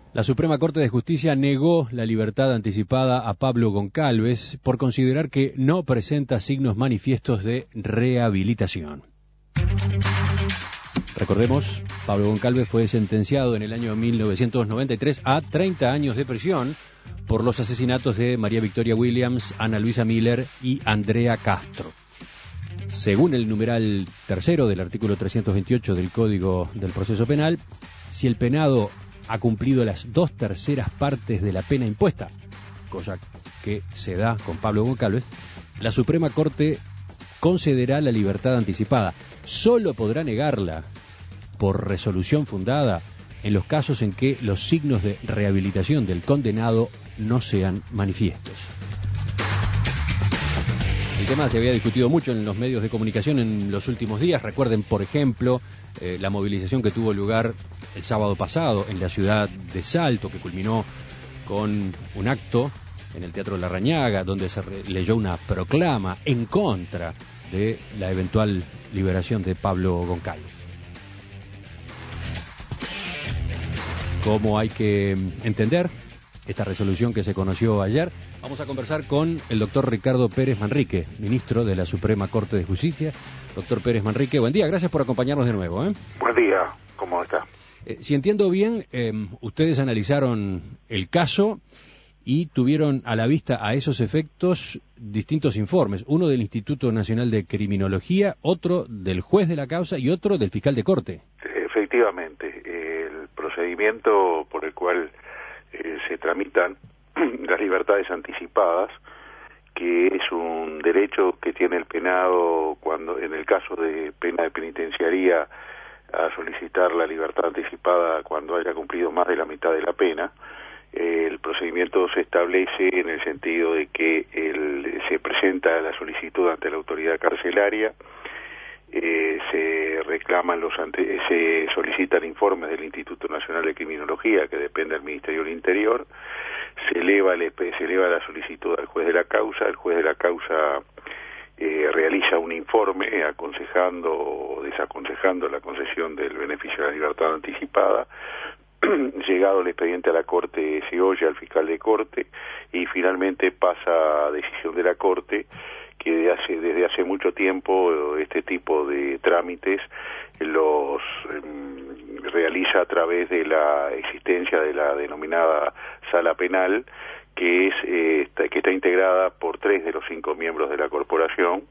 La Suprema Corte de Justicia negó la libertad anticipada a Pablo Goncalves por considerar que no presenta signos manifiestos de rehabilitación. Recordemos, Pablo Goncalves fue sentenciado en el año 1993 a 30 años de prisión por los asesinatos de María Victoria Williams, Ana Luisa Miller y Andrea Castro. Según el numeral tercero del artículo 328 del Código del Proceso Penal, si el penado ha cumplido las 2/3 partes de la pena impuesta, cosa que se da con Pablo Goncalves, la Suprema Corte concederá la libertad anticipada. Solo podrá negarla por resolución fundada en los casos en que los signos de rehabilitación del condenado no sean manifiestos. El tema se había discutido mucho en los medios de comunicación en los últimos días. Recuerden, por ejemplo, la movilización que tuvo lugar el sábado pasado en la ciudad de Salto, que culminó con un acto en el Teatro Larrañaga, donde se leyó una proclama en contra de la eventual liberación de Pablo Goncalves. ¿Cómo hay que entender esta resolución que se conoció ayer? Vamos a conversar con el doctor Ricardo Pérez Manrique, ministro de la Suprema Corte de Justicia. Doctor Pérez Manrique, buen día, gracias por acompañarnos de nuevo. Buen día, ¿cómo está? Si entiendo bien, ustedes analizaron el caso y tuvieron a la vista a esos efectos distintos informes, uno del Instituto Nacional de Criminología, otro del juez de la causa y otro del fiscal de corte. Efectivamente, el procedimiento por el cual se tramitan las libertades anticipadas, que es un derecho que tiene el penado cuando, en el caso de pena de penitenciaría, a solicitar la libertad anticipada cuando haya cumplido más de la mitad de la pena. El procedimiento se establece en el sentido de que se presenta la solicitud ante la autoridad carcelaria, se reclaman se solicitan informes del Instituto Nacional de Criminología, que depende del Ministerio del Interior, se eleva la solicitud al juez de la causa, el juez de la causa realiza un informe aconsejando o desaconsejando la concesión del beneficio de la libertad anticipada. Llegado el expediente a la Corte, se oye al fiscal de corte y finalmente pasa a decisión de la Corte, que desde hace mucho tiempo este tipo de trámites los realiza a través de la existencia de la denominada sala penal, que está integrada por 3 de los 5 miembros de la corporación,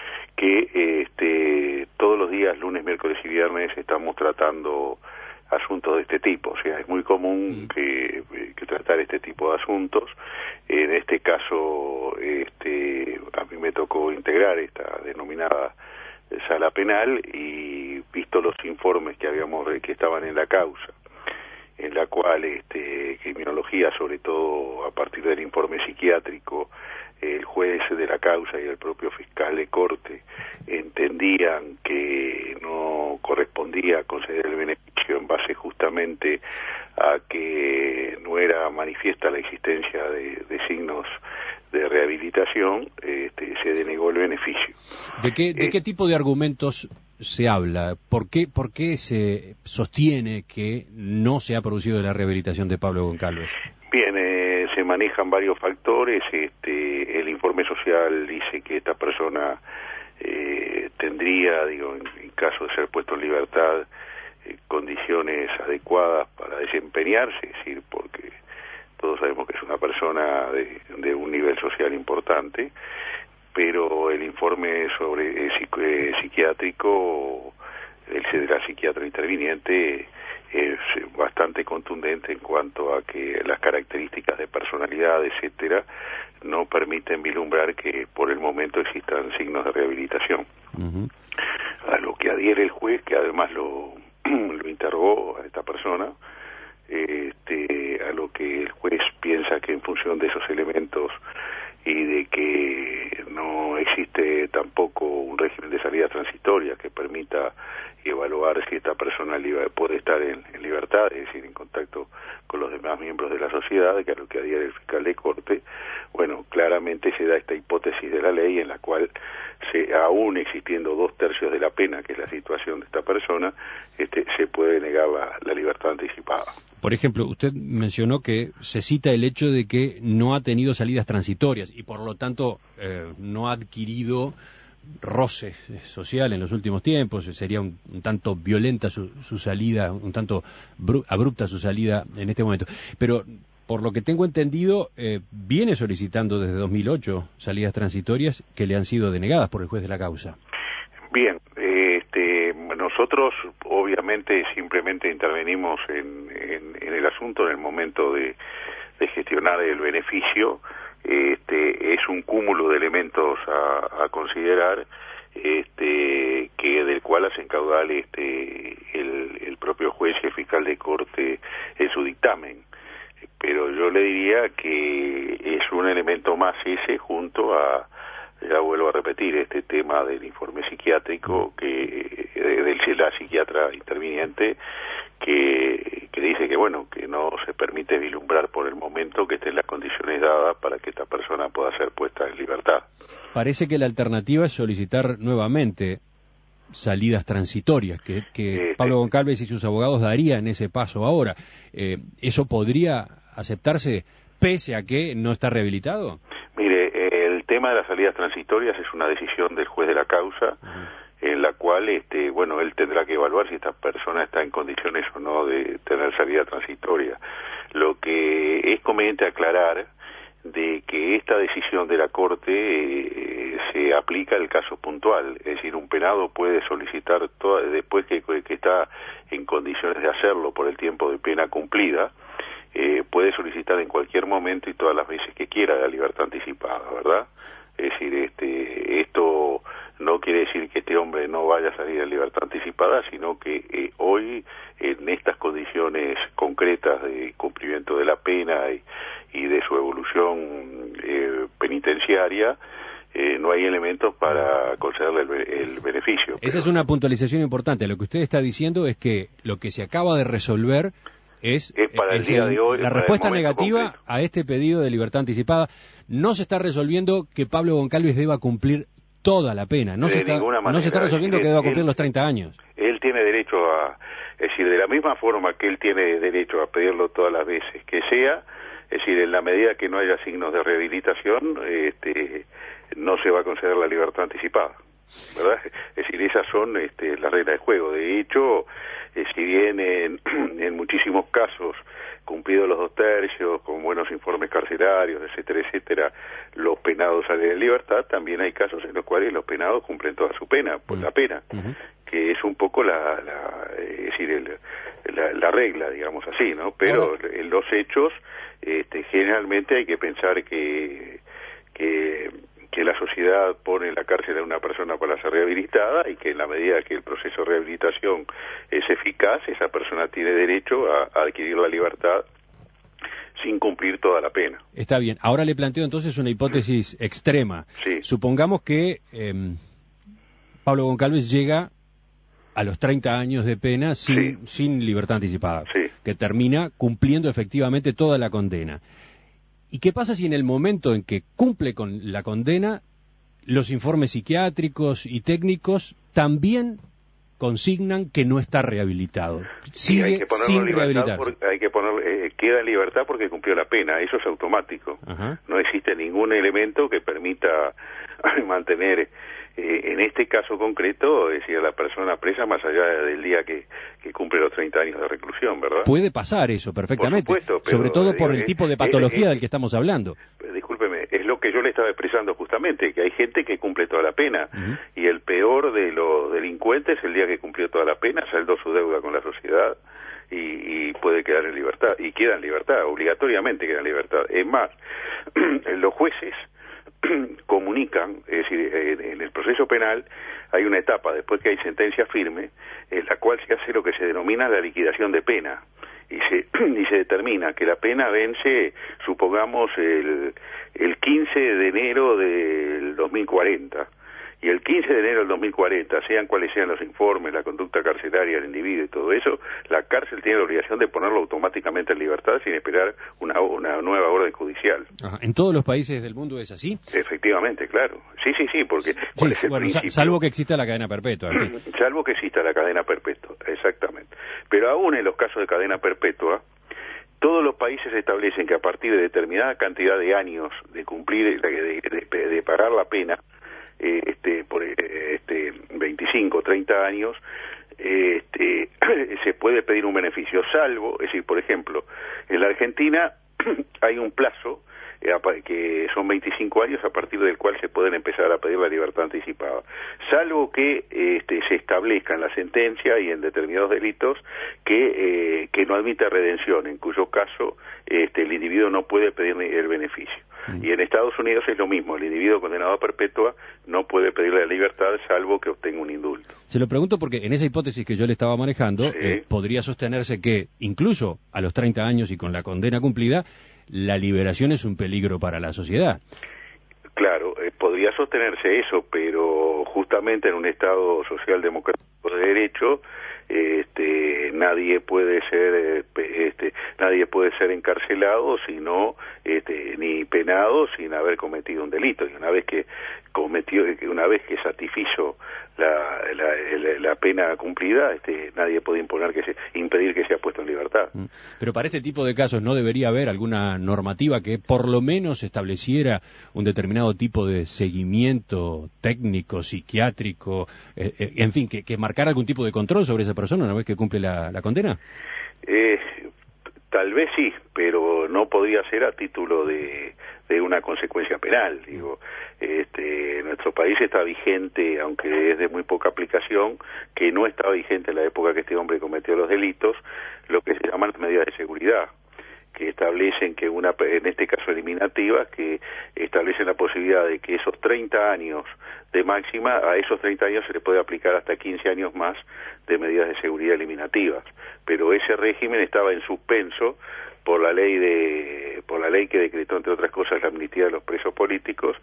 que todos los días, lunes, miércoles y viernes, estamos tratando asuntos de este tipo. O sea, es muy común que tratar este tipo de asuntos. En este caso, a mí me tocó integrar esta denominada sala penal y visto los informes que estaban en la causa, en la cual criminología, sobre todo a partir del informe psiquiátrico, el juez de la causa y el propio fiscal de corte entendían que no correspondía conceder el beneficio en base justamente a que no era manifiesta la existencia de signos de rehabilitación, se denegó el beneficio. ¿De qué tipo de argumentos se habla? ¿Por qué se sostiene que no se ha producido la rehabilitación de Pablo Goncalves? Bien, se manejan varios factores. El informe social dice que esta persona tendría, en caso de ser puesto en libertad, condiciones adecuadas para desempeñarse, es decir, porque todos sabemos que es una persona de un nivel social importante, pero el informe sobre psiquiátrico, el de la psiquiatra interviniente, es bastante contundente en cuanto a que las características de personalidad, etcétera, no permiten vislumbrar que por el momento existan signos de rehabilitación. Uh-huh. A lo que adhiere el juez, que además lo interrogó a esta persona, a lo que el juez piensa que en función de esos elementos y de que no existe tampoco un régimen de salida transitoria que permita evaluar si esta persona puede estar en libertad, es decir, en contacto con los demás determinados miembros de la sociedad, que a lo que adhiere el fiscal de corte, bueno, claramente se da esta hipótesis de la ley en la cual, aún existiendo 2/3 de la pena, que es la situación de esta persona, se puede negar la libertad anticipada. Por ejemplo, usted mencionó que se cita el hecho de que no ha tenido salidas transitorias y por lo tanto no ha adquirido roce social en los últimos tiempos. Sería un tanto violenta su salida, un tanto abrupta su salida en este momento. Pero por lo que tengo entendido, viene solicitando desde 2008 salidas transitorias que le han sido denegadas por el juez de la causa. Bien, nosotros obviamente simplemente intervenimos en el asunto en el momento de gestionar el beneficio. Es un cúmulo de elementos a considerar, que del cual hacen caudal el propio juez y el fiscal de corte en su dictamen. Pero yo le diría que es un elemento más ese junto a, ya vuelvo a repetir, este tema del informe psiquiátrico de la psiquiatra interviniente que dice que bueno, que no se permite vislumbrar por el momento que estén las condiciones dadas para que esta persona pueda ser puesta en libertad. Parece que la alternativa es solicitar nuevamente salidas transitorias, que Pablo Goncalves y sus abogados darían ese paso ahora. ¿Eso podría aceptarse pese a que no está rehabilitado? Mire, el tema de las salidas transitorias es una decisión del juez de la causa, en la cual, bueno, él tendrá que evaluar si esta persona está en condiciones o no de tener salida transitoria. Lo que es conveniente aclarar de que esta decisión de la Corte se aplica al caso puntual, es decir, un penado puede solicitar, después que está en condiciones de hacerlo por el tiempo de pena cumplida, puede solicitar en cualquier momento y todas las veces que quiera la libertad anticipada, ¿verdad? Es decir, esto no quiere decir que este hombre no vaya a salir en libertad anticipada, sino que hoy, en estas condiciones concretas de cumplimiento de la pena y de su evolución penitenciaria, no hay elementos para concederle el beneficio. Esa es una puntualización importante. Lo que usted está diciendo es que lo que se acaba de resolver es para el día de hoy, la respuesta negativa concreto a este pedido de libertad anticipada. No se está resolviendo que Pablo Goncalves deba cumplir toda la pena. No se está resolviendo que deba cumplir los 30 años. Él tiene derecho es decir, de la misma forma que él tiene derecho a pedirlo todas las veces que sea, es decir, en la medida que no haya signos de rehabilitación, no se va a conceder la libertad anticipada, ¿verdad? Es decir, esas son las reglas de juego. De hecho, si bien en muchísimos casos, cumplidos los 2/3, con buenos informes carcelarios, etcétera, etcétera, los penados salen en libertad, también hay casos en los cuales los penados cumplen toda su pena, por la pena, que es un poco la regla, digamos así, ¿no? Pero en los hechos, generalmente hay que pensar que la sociedad pone en la cárcel a una persona para ser rehabilitada y que en la medida que el proceso de rehabilitación es eficaz, esa persona tiene derecho a adquirir la libertad sin cumplir toda la pena. Está bien. Ahora le planteo entonces una hipótesis extrema. Sí. Supongamos que Pablo Goncalves llega a los 30 años de pena sin libertad anticipada, que termina cumpliendo efectivamente toda la condena. ¿Y qué pasa si en el momento en que cumple con la condena, los informes psiquiátricos y técnicos también consignan que no está rehabilitado? Sigue sin rehabilitarse. Queda en libertad porque cumplió la pena, eso es automático. Ajá. No existe ningún elemento que permita mantener, en este caso concreto, es decir, a la persona presa más allá del día que cumple los 30 años de reclusión, ¿verdad? Puede pasar eso perfectamente, por supuesto, pero, sobre todo por el tipo de patología del que estamos hablando. Discúlpeme, es lo que yo le estaba expresando justamente, que hay gente que cumple toda la pena, y el peor de los delincuentes, el día que cumplió toda la pena, saldó su deuda con la sociedad y puede quedar en libertad, y queda en libertad, obligatoriamente queda en libertad. Es más, los jueces comunican, es decir, en el proceso penal hay una etapa, después que hay sentencia firme, en la cual se hace lo que se denomina la liquidación de pena, y se determina que la pena vence, supongamos, el 15 de enero del 2040, y el 15 de enero del 2040, sean cuales sean los informes, la conducta carcelaria del individuo y todo eso, la cárcel tiene la obligación de ponerlo automáticamente en libertad sin esperar una nueva orden judicial. Ajá. ¿En todos los países del mundo es así? Efectivamente, claro. Sí, porque ¿cuál es el principio? Salvo que exista la cadena perpetua. En fin. Salvo que exista la cadena perpetua, exactamente. Pero aún en los casos de cadena perpetua, todos los países establecen que a partir de determinada cantidad de años de cumplir, de pagar la pena, por 25, 30 años, se puede pedir un beneficio, salvo, es decir, por ejemplo, en la Argentina hay un plazo que son 25 años a partir del cual se pueden empezar a pedir la libertad anticipada, salvo que se establezca en la sentencia y en determinados delitos que no admita redención, en cuyo caso el individuo no puede pedir el beneficio. Y en Estados Unidos es lo mismo, el individuo condenado a perpetua no puede pedirle la libertad salvo que obtenga un indulto. Se lo pregunto porque en esa hipótesis que yo le estaba manejando, podría sostenerse que incluso a los 30 años y con la condena cumplida, la liberación es un peligro para la sociedad. Claro, podría sostenerse eso, pero justamente en un Estado socialdemocrático de derecho, nadie puede ser encarcelado sino ni penado sin haber cometido un delito, y una vez que satisfizo la pena cumplida, nadie puede impedir que sea puesto en libertad. Pero para este tipo de casos no debería haber alguna normativa que por lo menos estableciera un determinado tipo de seguimiento técnico, psiquiátrico, en fin, que marcara algún tipo de control sobre esa persona una vez que cumple la condena. Tal vez sí, pero no podría ser a título de una consecuencia penal. Digo, nuestro país está vigente, aunque es de muy poca aplicación, que no estaba vigente en la época que este hombre cometió los delitos, lo que se llaman las medidas de seguridad, que establecen que en este caso eliminativas, que establecen la posibilidad de que esos 30 años de máxima, a esos 30 años se le puede aplicar hasta 15 años más de medidas de seguridad eliminativas. Pero ese régimen estaba en suspenso por la ley que decretó, entre otras cosas, la amnistía de los presos políticos.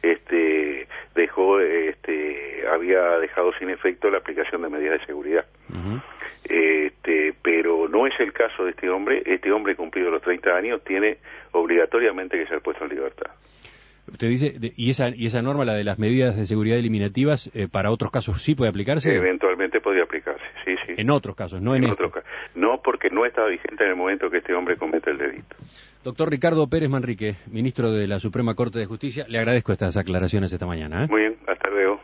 Había dejado sin efecto la aplicación de medidas de seguridad. Uh-huh. Pero no es el caso de este hombre. Este hombre, cumplido los 30 años, tiene obligatoriamente que ser puesto en libertad. Usted dice, ¿y esa norma, la de las medidas de seguridad eliminativas, para otros casos sí puede aplicarse? Eventualmente podría aplicarse, sí. En otros casos, no en este. No, porque no estaba vigente en el momento que este hombre comete el delito. Doctor Ricardo Pérez Manrique, ministro de la Suprema Corte de Justicia, le agradezco estas aclaraciones esta mañana. Muy bien, hasta luego.